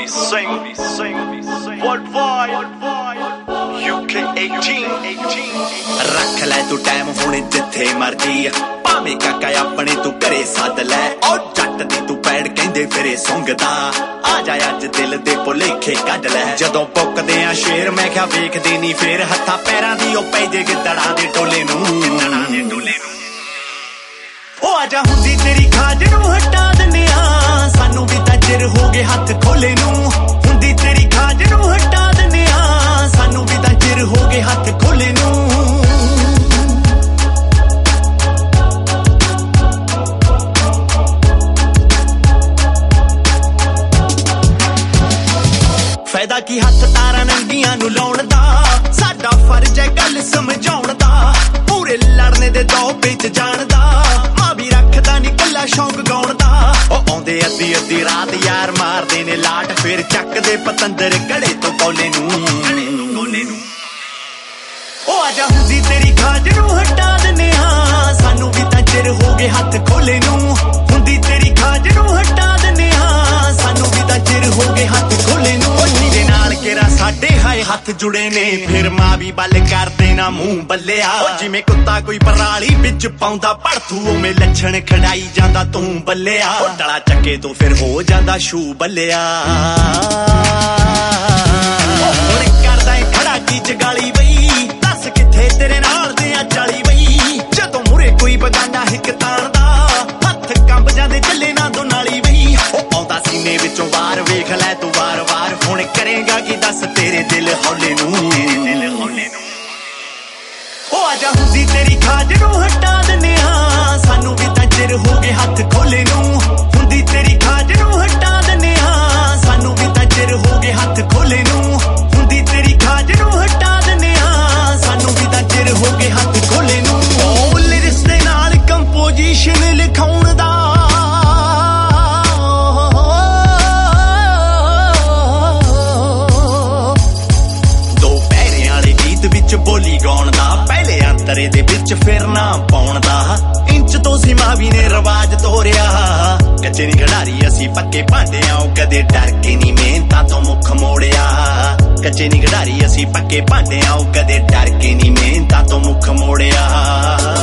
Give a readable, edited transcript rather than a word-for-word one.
रख लै तू टाइम हुणे जिथे मर्जी भावें काका अपने तू घरे सद लै ओ जट दी तू पैड़ कहंदे फिरे सुंघदा आ जा अज दिल दे भुलेखे कढ लै जदों पुकदे आ शेर मैं क्या वेखदी नी फेर हत्थां पैरां दी ओ पै जे गिद्दड़ां दे टोले नूं ओ आजा हुंदी तेरी खाज नूं हटा दिंदे आ सानू भी तां चिर हो गए हत्थ खोले नूं हुंदी तेरी खाज नूं हटा दिंदे आ सानू भी तां चिर हो गए हत्थ खोले नूं फायदा की हथ तारा नंगियां नूं लाउण दा साडा फर्ज है गल समझाउण दा पूरे लड़ने दे दो विच जाण दा मां भी रखदा नी कल्ला शौक गाउण दा ओ आउंदे अद्धी अद्धी रात यार मारदे ने लाट फिर चकदे पतंदर गड़े तो कोले नूं ओ आजा हुंदी तेरी खाज नूं हटा दिंदे आ सानू भी तां चिर हो गए हत्थ खोले नूं हुंदी तेरी खाज नूं हटा दिंदे आ सानू भी तां चिर हो गए हत्थ खोले नूं जिहदे नाल केरा साडे हाय हत्थ जुड़े ने फिर मां भी बल कर देना मूंह बल्लिया जिवें कुत्ता कोई पराली विच पाउंदा भड़थू उवें लछण खड़ाई जांदा तूं बल्लिया डला चक्के तो फिर हो जांदा शू बल्लिया हुण करदा ए खड़ा की चगाली बई दस किथे तेरे नाल दे आ चाली बई जदों मुरे कोई बगाना हिक तारदा हत्थ कंब जांदे ਚੱਲੇ ना दो नाली बई ओ आउंदा सीने विचों वार वेख लै तू वार वार हुण करेगा की दस तेरे दिल हौले नूं ओ आजा हुंदी तेरी खाज नूं हटा दिंदे आ सानू भी तां चिर हो गए हत्थ खोले नूं हुंदी तेरी खाज नूं हटा दिंदे आ सानू भी तां चिर हो गए हत्थ खोले नूं हुंदी तेरी खाज नूं हटा दिंदे आ सानू भी तां चिर हो गए हत्थ खोले नूं ओ लिरिक्स दे नाल कंपोजिशन लिखाउण दा बोली गाउण दा पहले अंतरे दे विच फिर ना पाउण दा इंच तो सीमा भी ने रवाज तोरिया कच्चे नी खिडारी असी पक्के भांडियां कदे डर के नी मेहनतां तो मुख मोड़िया कच्चे नी खिडारी असी पक्के भांडियां कदे डर के नी मेहनतां तो मुख मोड़िया